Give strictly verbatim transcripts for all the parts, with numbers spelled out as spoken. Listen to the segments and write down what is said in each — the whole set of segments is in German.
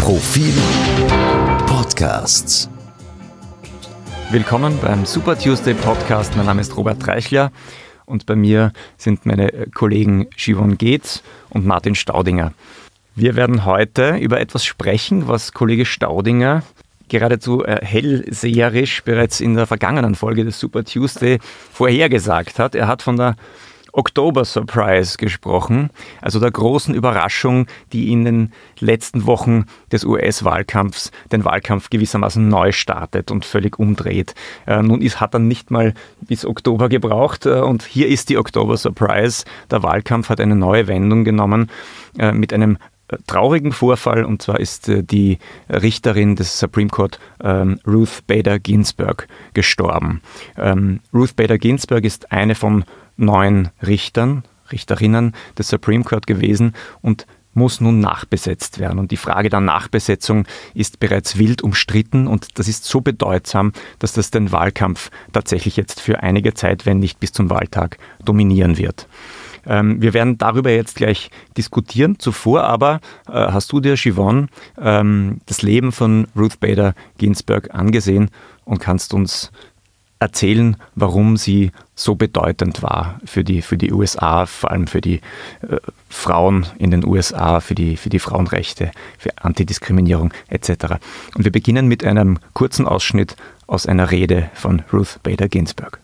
Profil Podcasts. Willkommen beim Super Tuesday Podcast. Mein Name ist Robert Reichler und bei mir sind meine Kollegen Siobhan Geetz und Martin Staudinger. Wir werden heute über etwas sprechen, was Kollege Staudinger geradezu äh, hellseherisch bereits in der vergangenen Folge des Super Tuesday vorhergesagt hat. Er hat von der Oktober Surprise gesprochen, also der großen Überraschung, die in den letzten Wochen des U S-Wahlkampfs den Wahlkampf gewissermaßen neu startet und völlig umdreht. Äh, nun ist, hat er nicht mal bis Oktober gebraucht äh, und hier ist die Oktober Surprise. Der Wahlkampf hat eine neue Wendung genommen äh, mit einem traurigen Vorfall, und zwar ist äh, die Richterin des Supreme Court ähm, Ruth Bader Ginsburg gestorben. Ähm, Ruth Bader Ginsburg ist eine von neun Richtern, Richterinnen des Supreme Court gewesen und muss nun nachbesetzt werden. Und die Frage der Nachbesetzung ist bereits wild umstritten und das ist so bedeutsam, dass das den Wahlkampf tatsächlich jetzt für einige Zeit, wenn nicht bis zum Wahltag, dominieren wird. Ähm, wir werden darüber jetzt gleich diskutieren. Zuvor aber äh, hast du dir, Siobhan, ähm, das Leben von Ruth Bader Ginsburg angesehen und kannst uns erzählen, warum sie so bedeutend war für die, für die U S A, vor allem für die äh, Frauen in den U S A, für die, für die Frauenrechte, für Antidiskriminierung et cetera. Und wir beginnen mit einem kurzen Ausschnitt aus einer Rede von Ruth Bader Ginsburg.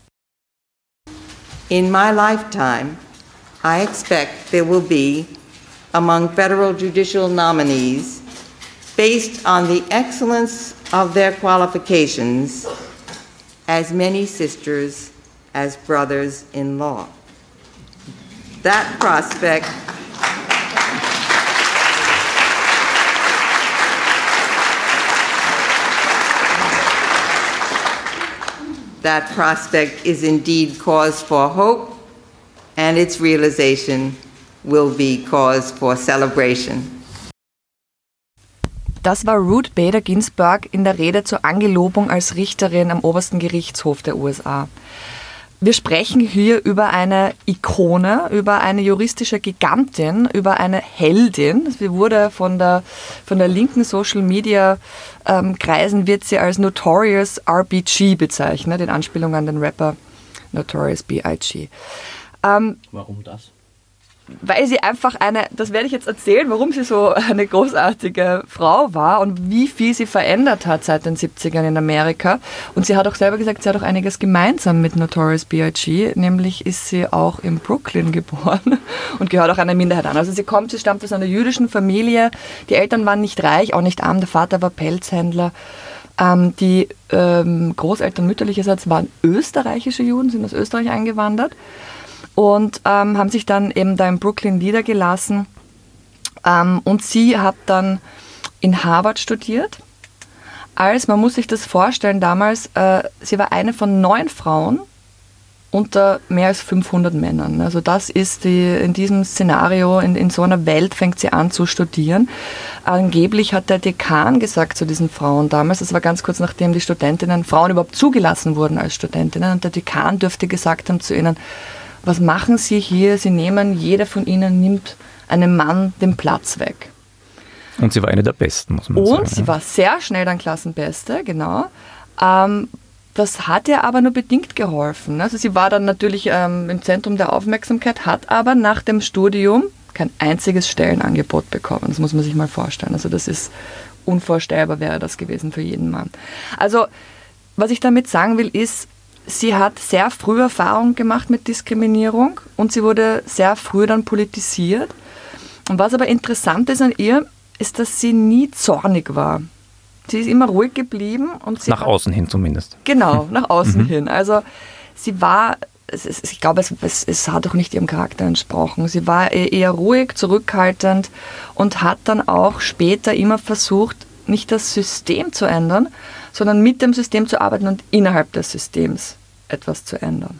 In my lifetime, I expect there will be, among federal judicial nominees, based on the excellence of their qualifications, as many sisters as brothers-in-law. That prospect that prospect is indeed cause for hope, and its realization will be cause for celebration. Das war Ruth Bader Ginsburg in der Rede zur Angelobung als Richterin am obersten Gerichtshof der U S A. Wir sprechen hier über eine Ikone, über eine juristische Gigantin, über eine Heldin. Sie wurde von der, von der linken Social Media ähm, Kreisen wird sie als Notorious R B G bezeichnet, in Anspielung an den Rapper Notorious B I G Ähm, Warum das? Weil sie einfach eine, das werde ich jetzt erzählen, warum sie so eine großartige Frau war und wie viel sie verändert hat seit den siebzigern in Amerika. Und sie hat auch selber gesagt, sie hat auch einiges gemeinsam mit Notorious B I G, nämlich ist sie auch in Brooklyn geboren und gehört auch einer Minderheit an. Also sie kommt, sie stammt aus einer jüdischen Familie, die Eltern waren nicht reich, auch nicht arm, der Vater war Pelzhändler. Ähm, die ähm, Großeltern mütterlicherseits waren österreichische Juden, sind aus Österreich eingewandert. Und ähm, haben sich dann eben da in Brooklyn niedergelassen. Ähm, und sie hat dann in Harvard studiert. Als, man muss sich das vorstellen, damals, äh, sie war eine von neun Frauen unter mehr als fünfhundert Männern. Also das ist die, in diesem Szenario, in, in so einer Welt fängt sie an zu studieren. Angeblich hat der Dekan gesagt zu diesen Frauen damals, das war ganz kurz nachdem die Studentinnen, Frauen überhaupt zugelassen wurden als Studentinnen, und der Dekan dürfte gesagt haben zu ihnen, was machen Sie hier? Sie nehmen, jeder von Ihnen nimmt einem Mann den Platz weg. Und sie war eine der Besten, muss man Und sagen. Und sie ja. war sehr schnell dann Klassenbeste, genau. Ähm, das hat ihr aber nur bedingt geholfen. Also sie war dann natürlich ähm, im Zentrum der Aufmerksamkeit, hat aber nach dem Studium kein einziges Stellenangebot bekommen. Das muss man sich mal vorstellen. Also das ist unvorstellbar, wäre das gewesen für jeden Mann. Also was ich damit sagen will, ist, sie hat sehr früh Erfahrung gemacht mit Diskriminierung und sie wurde sehr früh dann politisiert. Und was aber interessant ist an ihr, ist, dass sie nie zornig war. Sie ist immer ruhig geblieben. Und sie nach war, außen hin zumindest. Genau, nach außen mhm. hin. Also sie war, es, es, ich glaube, es, es, es hat auch nicht ihrem Charakter entsprochen. Sie war eher ruhig, zurückhaltend und hat dann auch später immer versucht, nicht das System zu ändern, sondern mit dem System zu arbeiten und innerhalb des Systems etwas zu ändern.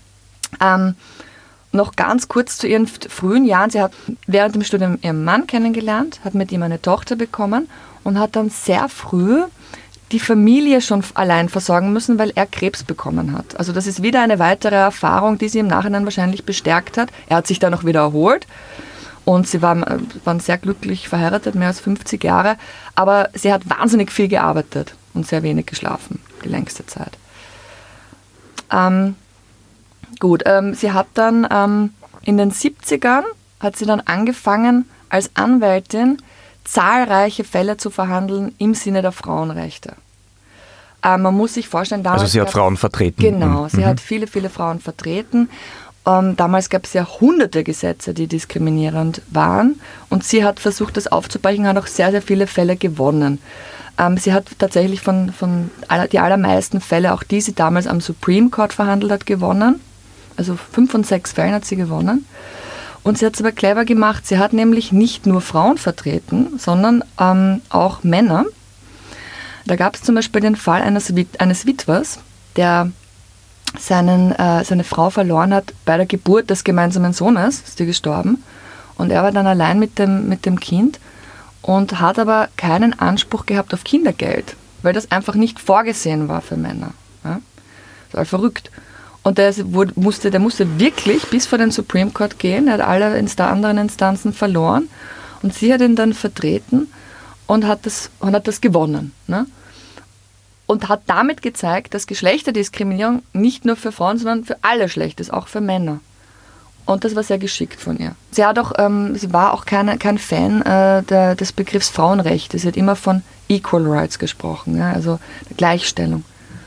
Ähm, noch ganz kurz zu ihren frühen Jahren. Sie hat während dem Studium ihren Mann kennengelernt, hat mit ihm eine Tochter bekommen und hat dann sehr früh die Familie schon allein versorgen müssen, weil er Krebs bekommen hat. Also das ist wieder eine weitere Erfahrung, die sie im Nachhinein wahrscheinlich bestärkt hat. Er hat sich dann noch wieder erholt und sie waren, waren sehr glücklich verheiratet, mehr als fünfzig Jahre, aber sie hat wahnsinnig viel gearbeitet und sehr wenig geschlafen, die längste Zeit. Ähm, gut, ähm, sie hat dann ähm, in den siebzigern hat sie dann angefangen, als Anwältin zahlreiche Fälle zu verhandeln im Sinne der Frauenrechte. Ähm, man muss sich vorstellen, damals... Also sie hat Frauen vertreten. Genau, sie mhm. hat viele, viele Frauen vertreten. Ähm, damals gab es ja hunderte Gesetze, die diskriminierend waren. Und sie hat versucht, das aufzubrechen, hat auch sehr, sehr viele Fälle gewonnen. Ähm, sie hat tatsächlich von, von aller, die allermeisten Fälle, auch die sie damals am Supreme Court verhandelt hat, gewonnen. Also fünf von sechs Fällen hat sie gewonnen. Und sie hat es aber clever gemacht. Sie hat nämlich nicht nur Frauen vertreten, sondern ähm, auch Männer. Da gab es zum Beispiel den Fall eines, eines Witwers, der seinen, äh, seine Frau verloren hat bei der Geburt des gemeinsamen Sohnes, ist die gestorben. Und er war dann allein mit dem, mit dem Kind und hat aber keinen Anspruch gehabt auf Kindergeld, weil das einfach nicht vorgesehen war für Männer. Ja? Das war verrückt. Und der musste, der musste wirklich bis vor den Supreme Court gehen. Er hat alle Insta- anderen Instanzen verloren. Und sie hat ihn dann vertreten und hat das, und hat das gewonnen. Ne? Und hat damit gezeigt, dass Geschlechterdiskriminierung nicht nur für Frauen, sondern für alle schlecht ist, auch für Männer. Und das war sehr geschickt von ihr. Sie, hat auch, ähm, sie war auch keine, kein Fan äh, der, des Begriffs Frauenrechte. Sie hat immer von Equal Rights gesprochen, ja? Also der Gleichstellung.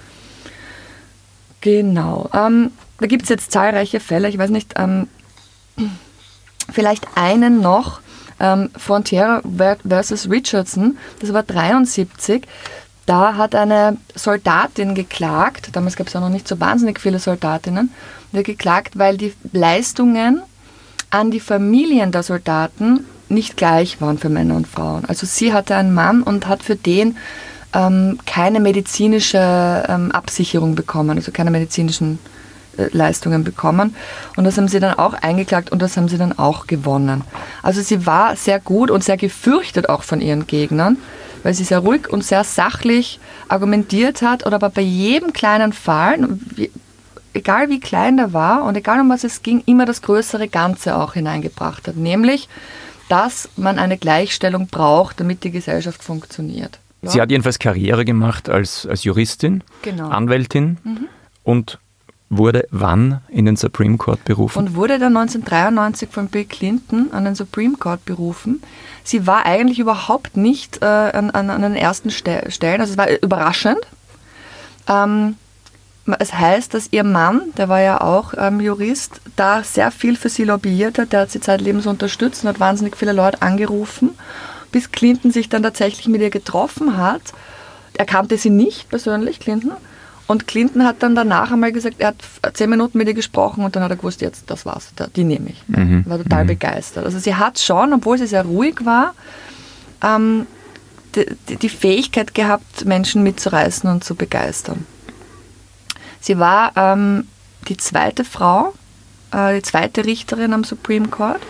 Genau. Ähm, da gibt es jetzt zahlreiche Fälle. Ich weiß nicht, ähm, vielleicht einen noch. Ähm, Frontier versus Richardson, das war dreiundsiebzig. Da hat eine Soldatin geklagt, damals gab es ja noch nicht so wahnsinnig viele Soldatinnen, die hat geklagt, weil die Leistungen an die Familien der Soldaten nicht gleich waren für Männer und Frauen. Also sie hatte einen Mann und hat für den ähm, keine medizinische ähm, Absicherung bekommen, also keine medizinischen äh, Leistungen bekommen. Und das haben sie dann auch eingeklagt und das haben sie dann auch gewonnen. Also sie war sehr gut und sehr gefürchtet auch von ihren Gegnern, weil sie sehr ruhig und sehr sachlich argumentiert hat oder aber bei jedem kleinen Fall, wie, egal wie klein der war und egal um was es ging, immer das größere Ganze auch hineingebracht hat. Nämlich, dass man eine Gleichstellung braucht, damit die Gesellschaft funktioniert. Ja? Sie hat jedenfalls Karriere gemacht als, als Juristin, genau. Anwältin mhm. und wurde wann in den Supreme Court berufen? Und wurde dann neunzehnhundertdreiundneunzig von Bill Clinton an den Supreme Court berufen. Sie war eigentlich überhaupt nicht äh, an, an, an den ersten Ste- Stellen, also es war überraschend. Ähm, es heißt, dass ihr Mann, der war ja auch ähm, Jurist, da sehr viel für sie lobbyiert hat, der hat sie zeitlebens unterstützt und hat wahnsinnig viele Leute angerufen, bis Clinton sich dann tatsächlich mit ihr getroffen hat. Er kannte sie nicht persönlich, Clinton. Und Clinton hat dann danach einmal gesagt, er hat zehn Minuten mit ihr gesprochen und dann hat er gewusst, jetzt, das war's, die nehme ich. Mhm. War total mhm. begeistert. Also sie hat schon, obwohl sie sehr ruhig war, ähm, die, die Fähigkeit gehabt, Menschen mitzureißen und zu begeistern. Sie war ähm, die zweite Frau, äh, die zweite Richterin am Supreme Court.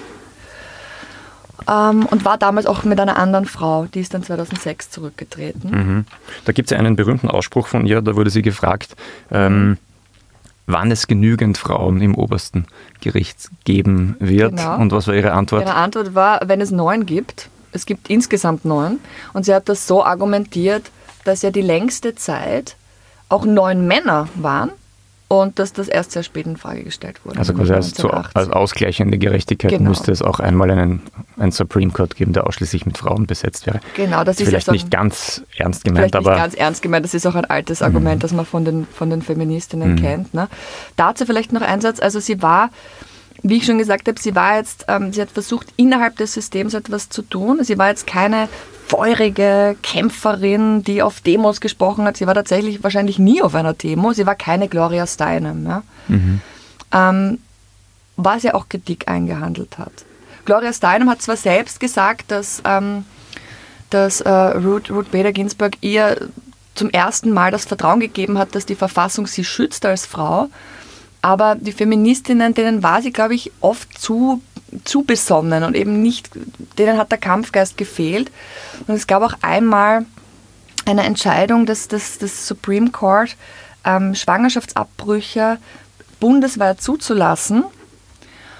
Um, und war damals auch mit einer anderen Frau, die ist dann zweitausendsechs zurückgetreten. Mhm. Da gibt es einen berühmten Ausspruch von ihr, da wurde sie gefragt, ähm, wann es genügend Frauen im obersten Gericht geben wird. Genau. Und was war ihre Antwort? Ihre Antwort war, wenn es neun gibt. Es gibt insgesamt neun. Und sie hat das so argumentiert, dass ja die längste Zeit auch neun Männer waren. Und dass das erst sehr spät in Frage gestellt wurde. Also quasi als, zu, als ausgleichende Gerechtigkeit genau. müsste es auch einmal einen, einen Supreme Court geben, der ausschließlich mit Frauen besetzt wäre. Genau, das ist vielleicht ja so nicht ganz ernst gemeint, vielleicht aber... nicht ganz ernst gemeint, das ist auch ein altes Argument, mhm. das man von den, von den Feministinnen mhm. kennt. Ne? Dazu vielleicht noch ein Satz, also sie war, wie ich schon gesagt habe, sie war jetzt, ähm, sie hat versucht, innerhalb des Systems etwas zu tun. Sie war jetzt keine feurige Kämpferin, die auf Demos gesprochen hat. Sie war tatsächlich wahrscheinlich nie auf einer Demo. Sie war keine Gloria Steinem. Ja? Mhm. Ähm, was ja auch Kritik eingehandelt hat. Gloria Steinem hat zwar selbst gesagt, dass, ähm, dass äh, Ruth, Ruth Bader Ginsburg ihr zum ersten Mal das Vertrauen gegeben hat, dass die Verfassung sie schützt als Frau, aber die Feministinnen, denen war sie, glaube ich, oft zu zu besonnen und eben nicht, denen hat der Kampfgeist gefehlt. Und es gab auch einmal eine Entscheidung des, des, des Supreme Court, ähm, Schwangerschaftsabbrüche bundesweit zuzulassen,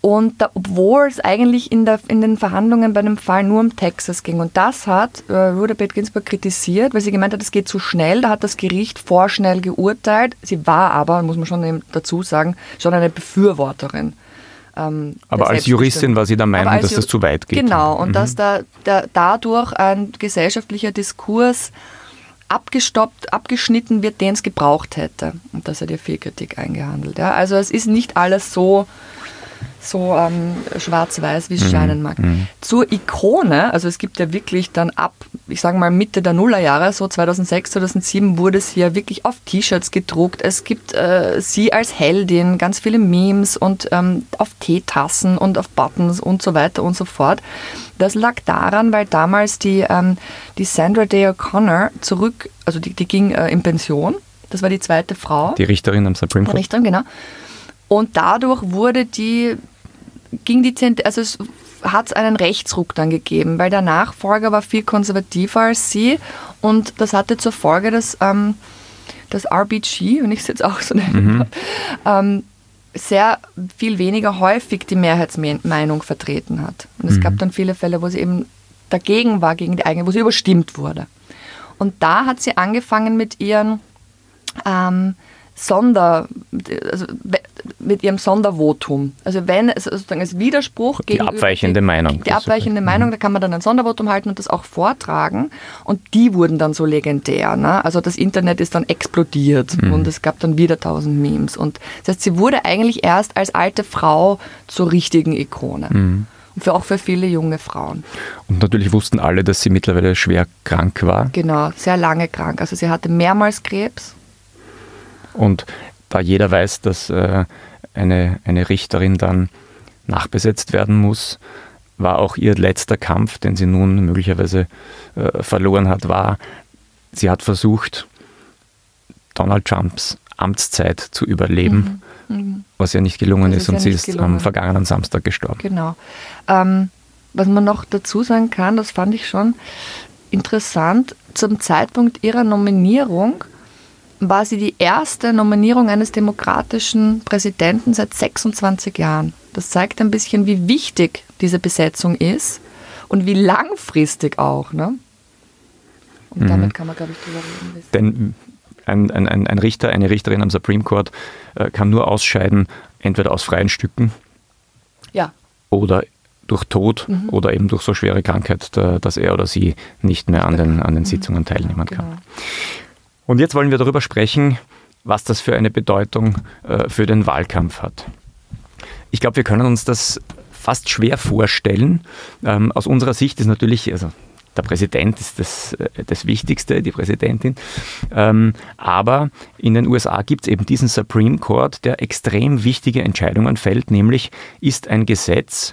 Und da, obwohl es eigentlich in, der, in den Verhandlungen bei dem Fall nur um Texas ging. Und das hat äh, Ruth Bader Ginsburg kritisiert, weil sie gemeint hat, es geht zu schnell. Da hat das Gericht vorschnell geurteilt. Sie war aber, muss man schon eben dazu sagen, schon eine Befürworterin. Ähm, aber als Juristin war sie der Meinung, dass das zu weit geht. Genau, und mhm. dass da, da dadurch ein gesellschaftlicher Diskurs abgestoppt, abgeschnitten wird, den es gebraucht hätte. Und das hat ihr viel Kritik eingehandelt. Ja. Also es ist nicht alles so, so ähm, schwarz-weiß, wie es mhm. scheinen mag. Mhm. Zur Ikone, also es gibt ja wirklich dann ab, ich sage mal Mitte der Nullerjahre, so zweitausendsechs, zweitausendsieben, wurde sie ja wirklich auf T-Shirts gedruckt. Es gibt äh, sie als Heldin, ganz viele Memes und ähm, auf Teetassen und auf Buttons und so weiter und so fort. Das lag daran, weil damals die, ähm, die Sandra Day O'Connor zurück, also die, die ging äh, in Pension, das war die zweite Frau. Die Richterin am Supreme Court. Die Richterin, genau. Und dadurch wurde die, ging die, also es hat es einen Rechtsruck dann gegeben, weil der Nachfolger war viel konservativer als sie und das hatte zur Folge, dass ähm, das R B G, wenn ich es jetzt auch so nennen darf, mhm. ähm, sehr viel weniger häufig die Mehrheitsmeinung vertreten hat. Und es mhm. gab dann viele Fälle, wo sie eben dagegen war, gegen die eigene, wo sie überstimmt wurde. Und da hat sie angefangen mit ihren ähm, Sonder, also mit ihrem Sondervotum. Also wenn es sozusagen als Widerspruch die gegen abweichende die, Meinung. Die abweichende Meinung, da kann man dann ein Sondervotum halten und das auch vortragen. Und die wurden dann so legendär. Ne? Also das Internet ist dann explodiert mhm. und es gab dann wieder tausend Memes. Und das heißt, sie wurde eigentlich erst als alte Frau zur richtigen Ikone. Mhm. Und für, auch für viele junge Frauen. Und natürlich wussten alle, dass sie mittlerweile schwer krank war. Genau, sehr lange krank. Also sie hatte mehrmals Krebs. Und da jeder weiß, dass äh, eine, eine Richterin dann nachbesetzt werden muss, war auch ihr letzter Kampf, den sie nun möglicherweise äh, verloren hat, war, sie hat versucht, Donald Trumps Amtszeit zu überleben, mhm. Mhm. was ja nicht gelungen ist, ist und ja sie ist gelungen. Am vergangenen Samstag gestorben. Genau. Ähm, was man noch dazu sagen kann, das fand ich schon interessant, zum Zeitpunkt ihrer Nominierung war sie die erste Nominierung eines demokratischen Präsidenten seit sechsundzwanzig Jahren. Das zeigt ein bisschen, wie wichtig diese Besetzung ist und wie langfristig auch. Ne? Und mhm. damit kann man, glaube ich, drüber reden. Denn ein, ein, ein Richter, eine Richterin am Supreme Court äh, kann nur ausscheiden, entweder aus freien Stücken ja. oder durch Tod mhm. oder eben durch so schwere Krankheit, da, dass er oder sie nicht mehr an den, an den Sitzungen teilnehmen kann. Genau. Und jetzt wollen wir darüber sprechen, was das für eine Bedeutung äh, für den Wahlkampf hat. Ich glaube, wir können uns das fast schwer vorstellen. Ähm, aus unserer Sicht ist natürlich, also der Präsident ist das, äh, das Wichtigste, die Präsidentin. Ähm, aber in den U S A gibt es eben diesen Supreme Court, der extrem wichtige Entscheidungen fällt, nämlich ist ein Gesetz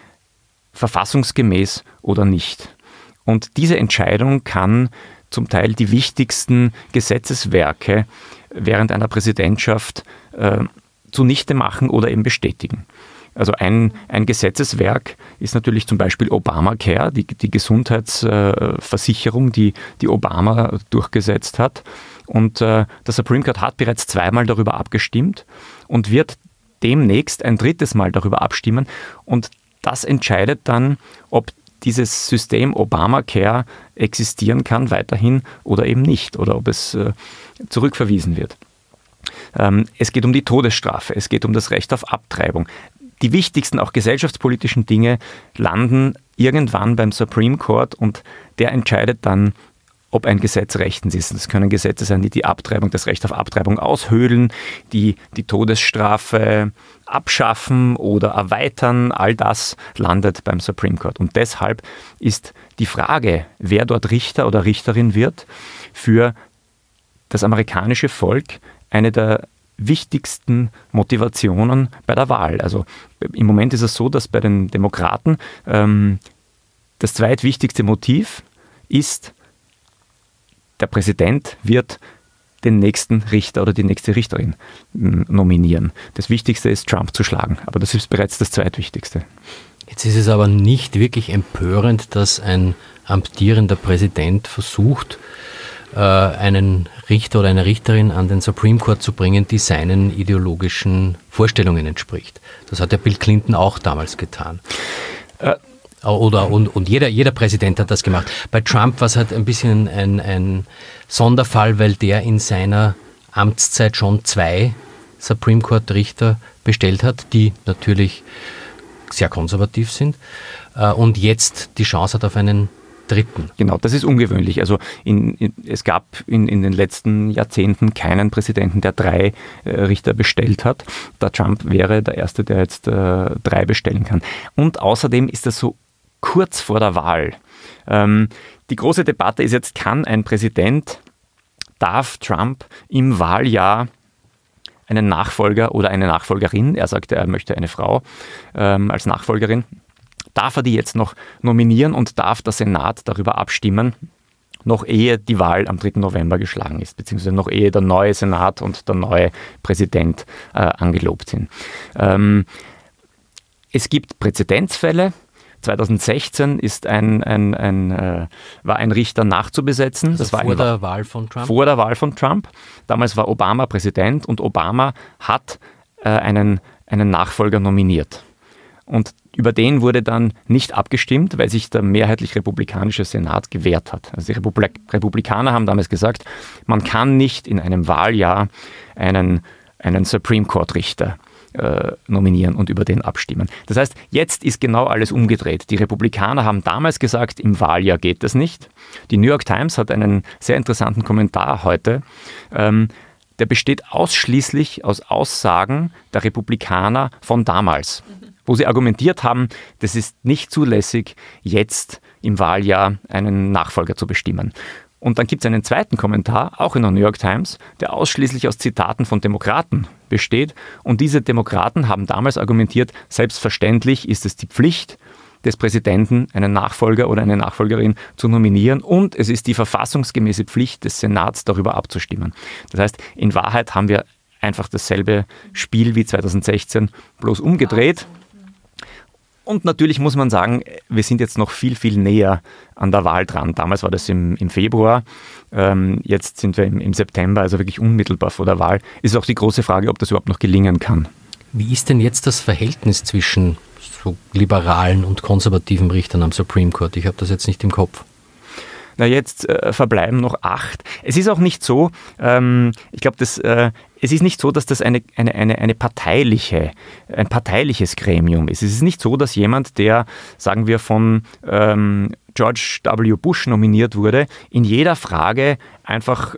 verfassungsgemäß oder nicht. Und diese Entscheidung kann zum Teil die wichtigsten Gesetzeswerke während einer Präsidentschaft äh, zunichte machen oder eben bestätigen. Also ein, ein Gesetzeswerk ist natürlich zum Beispiel Obamacare, die, die Gesundheitsversicherung, die, die Obama durchgesetzt hat. Und äh, der Supreme Court hat bereits zweimal darüber abgestimmt und wird demnächst ein drittes Mal darüber abstimmen. Und das entscheidet dann, ob dieses System Obamacare existieren kann weiterhin oder eben nicht oder ob es äh, zurückverwiesen wird. Ähm, es geht um die Todesstrafe, es geht um das Recht auf Abtreibung. Die wichtigsten, auch gesellschaftspolitischen Dinge landen irgendwann beim Supreme Court und der entscheidet dann, ob ein Gesetz rechtens ist. Das können Gesetze sein, die die Abtreibung, das Recht auf Abtreibung aushöhlen, die die Todesstrafe abschaffen oder erweitern. All das landet beim Supreme Court. Und deshalb ist die Frage, wer dort Richter oder Richterin wird, für das amerikanische Volk eine der wichtigsten Motivationen bei der Wahl. Also im Moment ist es so, dass bei den Demokraten ähm, das zweitwichtigste Motiv ist, der Präsident wird den nächsten Richter oder die nächste Richterin nominieren. Das Wichtigste ist, Trump zu schlagen, aber das ist bereits das Zweitwichtigste. Jetzt ist es aber nicht wirklich empörend, dass ein amtierender Präsident versucht, äh, einen Richter oder eine Richterin an den Supreme Court zu bringen, die seinen ideologischen Vorstellungen entspricht. Das hat ja Bill Clinton auch damals getan. Äh, Oder, und und jeder, jeder Präsident hat das gemacht. Bei Trump war es halt ein bisschen ein, ein Sonderfall, weil der in seiner Amtszeit schon zwei Supreme Court Richter bestellt hat, die natürlich sehr konservativ sind und jetzt die Chance hat auf einen dritten. Genau, das ist ungewöhnlich. Also in, in, es gab in, in den letzten Jahrzehnten keinen Präsidenten, der drei äh, Richter bestellt hat. Der Trump wäre der Erste, der jetzt äh, drei bestellen kann. Und außerdem ist das so kurz vor der Wahl. Ähm, die große Debatte ist jetzt, kann ein Präsident, darf Trump im Wahljahr einen Nachfolger oder eine Nachfolgerin, er sagte, er möchte eine Frau ähm, als Nachfolgerin, darf er die jetzt noch nominieren und darf der Senat darüber abstimmen, noch ehe die Wahl am dritten November geschlagen ist, beziehungsweise noch ehe der neue Senat und der neue Präsident äh, angelobt sind. Ähm, es gibt Präzedenzfälle. zweitausendsechzehn ist ein, ein, ein, äh, war ein Richter nachzubesetzen. Also das war vor ein, der Wahl von Trump? Vor der Wahl von Trump. Damals war Obama Präsident und Obama hat äh, einen, einen Nachfolger nominiert. Und über den wurde dann nicht abgestimmt, weil sich der mehrheitlich republikanische Senat gewehrt hat. Also die Republik- Republikaner haben damals gesagt, man kann nicht in einem Wahljahr einen, einen Supreme Court Richter äh, nominieren und über den abstimmen. Das heißt, jetzt ist genau alles umgedreht. Die Republikaner haben damals gesagt, im Wahljahr geht das nicht. Die New York Times hat einen sehr interessanten Kommentar heute. Ähm, der besteht ausschließlich aus Aussagen der Republikaner von damals, wo sie argumentiert haben, das ist nicht zulässig, jetzt im Wahljahr einen Nachfolger zu bestimmen. Und dann gibt es einen zweiten Kommentar, auch in der New York Times, der ausschließlich aus Zitaten von Demokraten besteht. Und diese Demokraten haben damals argumentiert, selbstverständlich ist es die Pflicht des Präsidenten, einen Nachfolger oder eine Nachfolgerin zu nominieren. Und es ist die verfassungsgemäße Pflicht des Senats, darüber abzustimmen. Das heißt, in Wahrheit haben wir einfach dasselbe Spiel wie zweitausendsechzehn, bloß umgedreht. Und natürlich muss man sagen, wir sind jetzt noch viel, viel näher an der Wahl dran. Damals war das im, im Februar, ähm, jetzt sind wir im, im September, also wirklich unmittelbar vor der Wahl. Ist auch die große Frage, ob das überhaupt noch gelingen kann. Wie ist denn jetzt das Verhältnis zwischen so liberalen und konservativen Richtern am Supreme Court? Ich habe das jetzt nicht im Kopf. Na, jetzt äh, verbleiben noch acht. Es ist auch nicht so, ähm, ich glaube, das, äh, es ist nicht so, dass das eine, eine, eine, eine parteiliche, ein parteiliches Gremium ist. Es ist nicht so, dass jemand, der, sagen wir, von ähm, George W. Bush nominiert wurde, in jeder Frage einfach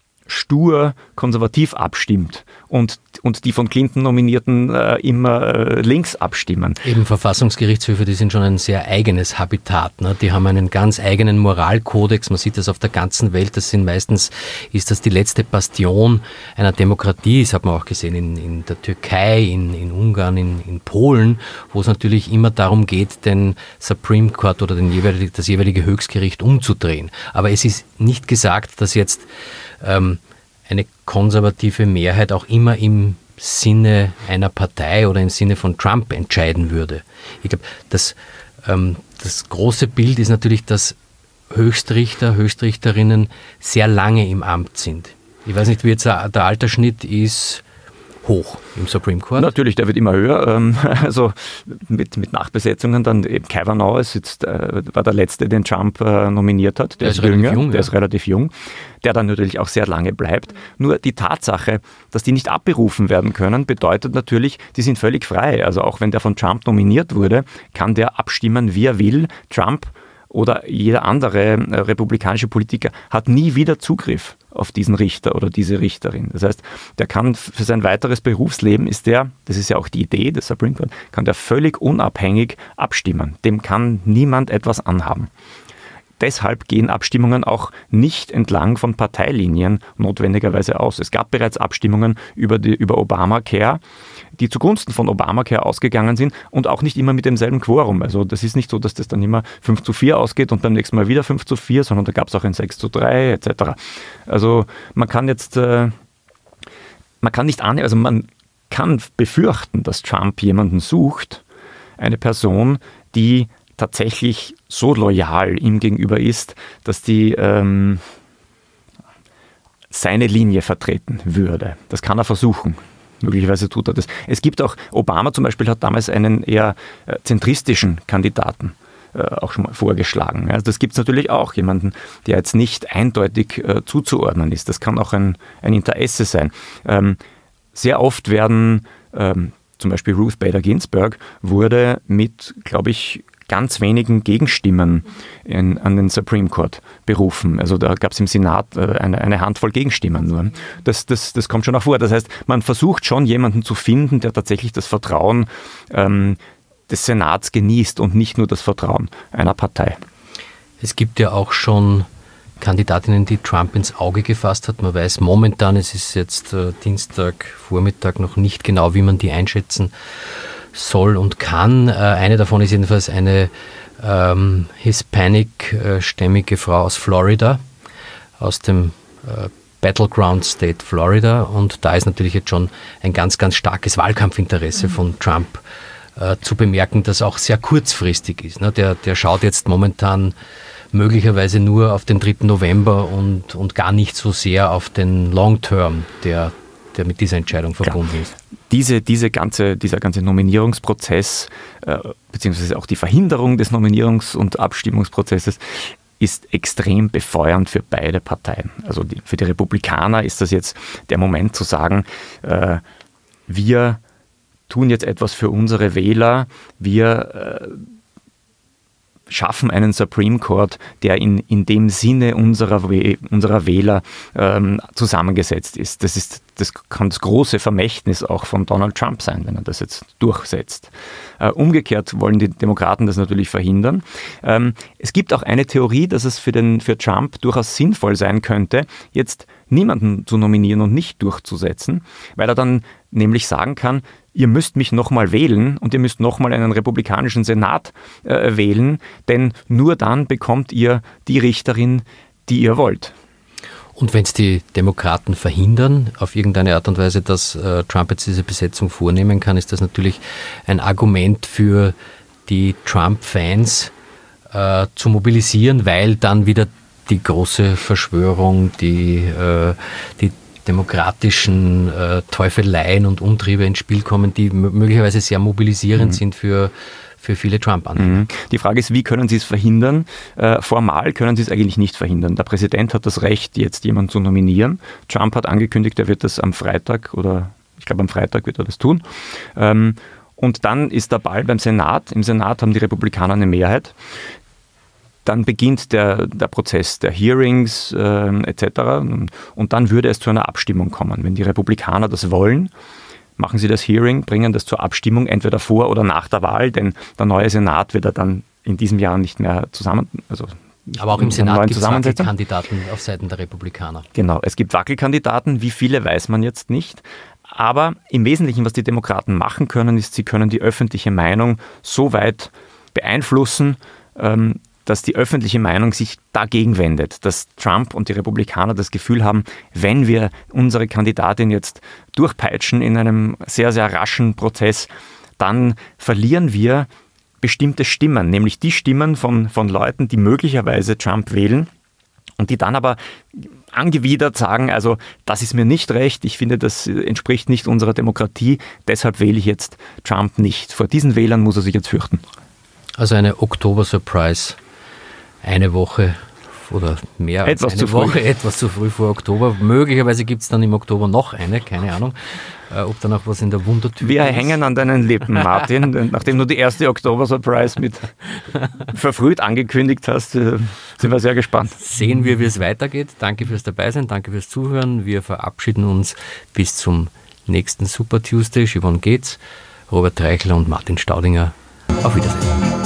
stur konservativ abstimmt und, und die von Clinton Nominierten äh, immer äh, links abstimmen. Eben Verfassungsgerichtshöfe, die sind schon ein sehr eigenes Habitat. Ne? Die haben einen ganz eigenen Moralkodex. Man sieht das auf der ganzen Welt. Das sind meistens, ist das die letzte Bastion einer Demokratie. Das hat man auch gesehen in, in der Türkei, in, in Ungarn, in, in Polen, wo es natürlich immer darum geht, den Supreme Court oder den jeweilig, das jeweilige Höchstgericht umzudrehen. Aber es ist nicht gesagt, dass jetzt ähm, eine konservative Mehrheit auch immer im Sinne einer Partei oder im Sinne von Trump entscheiden würde. Ich glaube, das, ähm, das große Bild ist natürlich, dass Höchstrichter, Höchstrichterinnen sehr lange im Amt sind. Ich weiß nicht, wie jetzt der, der Altersschnitt ist. Hoch im Supreme Court? Natürlich, der wird immer höher. Also mit, mit Nachbesetzungen, dann eben Kavanaugh ist jetzt, äh, war der Letzte, den Trump äh, nominiert hat. Der, der ist, ist jünger, jung, der ja. ist relativ jung, der dann natürlich auch sehr lange bleibt. Nur die Tatsache, dass die nicht abberufen werden können, bedeutet natürlich, die sind völlig frei. Also auch wenn der von Trump nominiert wurde, kann der abstimmen, wie er will. Trump oder jeder andere äh, republikanische Politiker hat nie wieder Zugriff auf diesen Richter oder diese Richterin. Das heißt, der kann für sein weiteres Berufsleben, ist der, das ist ja auch die Idee des Supreme Court, kann der völlig unabhängig abstimmen. Dem kann niemand etwas anhaben. Deshalb gehen Abstimmungen auch nicht entlang von Parteilinien notwendigerweise aus. Es gab bereits Abstimmungen über, die, über Obamacare, die zugunsten von Obamacare ausgegangen sind und auch nicht immer mit demselben Quorum. Also das ist nicht so, dass das dann immer fünf zu vier ausgeht und beim nächsten Mal wieder fünf zu vier, sondern da gab es auch ein sechs zu drei et cetera. Also man kann jetzt, äh, man kann nicht annehmen, also man kann befürchten, dass Trump jemanden sucht, eine Person, die tatsächlich so loyal ihm gegenüber ist, dass die, ähm, seine Linie vertreten würde. Das kann er versuchen. Möglicherweise tut er das. Es gibt auch, Obama zum Beispiel hat damals einen eher äh, zentristischen Kandidaten äh, auch schon mal vorgeschlagen. Also das gibt es natürlich auch, jemanden, der jetzt nicht eindeutig äh, zuzuordnen ist. Das kann auch ein, ein Interesse sein. Ähm, sehr oft werden, ähm, zum Beispiel Ruth Bader Ginsburg, wurde mit, glaube ich, ganz wenigen Gegenstimmen in, an den Supreme Court berufen. Also da gab es im Senat äh, eine, eine Handvoll Gegenstimmen nur. Das, das, das kommt schon auch vor. Das heißt, man versucht schon, jemanden zu finden, der tatsächlich das Vertrauen ähm, des Senats genießt und nicht nur das Vertrauen einer Partei. Es gibt ja auch schon Kandidatinnen, die Trump ins Auge gefasst hat. Man weiß momentan, es ist jetzt äh, Dienstag, Vormittag, noch nicht genau, wie man die einschätzen soll und kann. Äh, eine davon ist jedenfalls eine ähm, Hispanic-stämmige Frau aus Florida, aus dem äh, Battleground State Florida. Und da ist natürlich jetzt schon ein ganz, ganz starkes Wahlkampfinteresse von Trump äh, zu bemerken, das auch sehr kurzfristig ist. Ne? Der, der schaut jetzt momentan möglicherweise nur auf den dritten November und, und gar nicht so sehr auf den Long Term, der, der mit dieser Entscheidung verbunden Klar. ist. Diese, diese ganze, dieser ganze Nominierungsprozess, äh, beziehungsweise auch die Verhinderung des Nominierungs- und Abstimmungsprozesses, ist extrem befeuernd für beide Parteien. Also die, für die Republikaner ist das jetzt der Moment zu sagen, äh, wir tun jetzt etwas für unsere Wähler, wir äh, schaffen einen Supreme Court, der in, in dem Sinne unserer, unserer Wähler ähm, zusammengesetzt ist. Das ist. Das kann das große Vermächtnis auch von Donald Trump sein, wenn er das jetzt durchsetzt. Äh, umgekehrt wollen die Demokraten das natürlich verhindern. Ähm, es gibt auch eine Theorie, dass es für, den, für Trump durchaus sinnvoll sein könnte, jetzt niemanden zu nominieren und nicht durchzusetzen, weil er dann nämlich sagen kann, ihr müsst mich nochmal wählen und ihr müsst nochmal einen republikanischen Senat äh, wählen, denn nur dann bekommt ihr die Richterin, die ihr wollt. Und wenn es die Demokraten verhindern, auf irgendeine Art und Weise, dass äh, Trump jetzt diese Besetzung vornehmen kann, ist das natürlich ein Argument für die Trump-Fans äh, zu mobilisieren, weil dann wieder die große Verschwörung, die, äh, die demokratischen äh, Teufeleien und Umtriebe ins Spiel kommen, die m- möglicherweise sehr mobilisierend mhm. sind für für viele Trump-Anhänger. Mhm. Die Frage ist, wie können Sie es verhindern? Äh, formal können Sie es eigentlich nicht verhindern. Der Präsident hat das Recht, jetzt jemanden zu nominieren. Trump hat angekündigt, er wird das am Freitag oder ich glaube am Freitag wird er das tun. Ähm, und dann ist der Ball beim Senat. Im Senat haben die Republikaner eine Mehrheit. Dann beginnt der, der Prozess der Hearings äh, et cetera. Und dann würde es zu einer Abstimmung kommen. Wenn die Republikaner das wollen, machen sie das Hearing, bringen das zur Abstimmung, entweder vor oder nach der Wahl, denn der neue Senat wird er dann in diesem Jahr nicht mehr zusammen... Also aber auch im Senat gibt es Wackelkandidaten auf Seiten der Republikaner. Genau, es gibt Wackelkandidaten, wie viele weiß man jetzt nicht. Aber im Wesentlichen, was die Demokraten machen können, ist, sie können die öffentliche Meinung so weit beeinflussen, ähm, dass die öffentliche Meinung sich dagegen wendet, dass Trump und die Republikaner das Gefühl haben, wenn wir unsere Kandidatin jetzt durchpeitschen in einem sehr, sehr raschen Prozess, dann verlieren wir bestimmte Stimmen, nämlich die Stimmen von, von Leuten, die möglicherweise Trump wählen und die dann aber angewidert sagen, also das ist mir nicht recht, ich finde, das entspricht nicht unserer Demokratie, deshalb wähle ich jetzt Trump nicht. Vor diesen Wählern muss er sich jetzt fürchten. Also eine Oktober-Surprise. Eine Woche oder mehr etwas als eine zu Woche, früh. etwas zu früh vor Oktober. Möglicherweise gibt es dann im Oktober noch eine, keine Ahnung, äh, ob da noch was in der Wundertüte Wir ist. Wir hängen an deinen Lippen, Martin. Nachdem du die erste Oktober-Surprise mit verfrüht angekündigt hast, äh, sind wir sehr gespannt. Sehen wir, wie es weitergeht. Danke fürs Dabeisein, danke fürs Zuhören. Wir verabschieden uns bis zum nächsten Super Tuesday. Yvonne Geetz, Robert Treichler und Martin Staudinger. Auf Wiedersehen.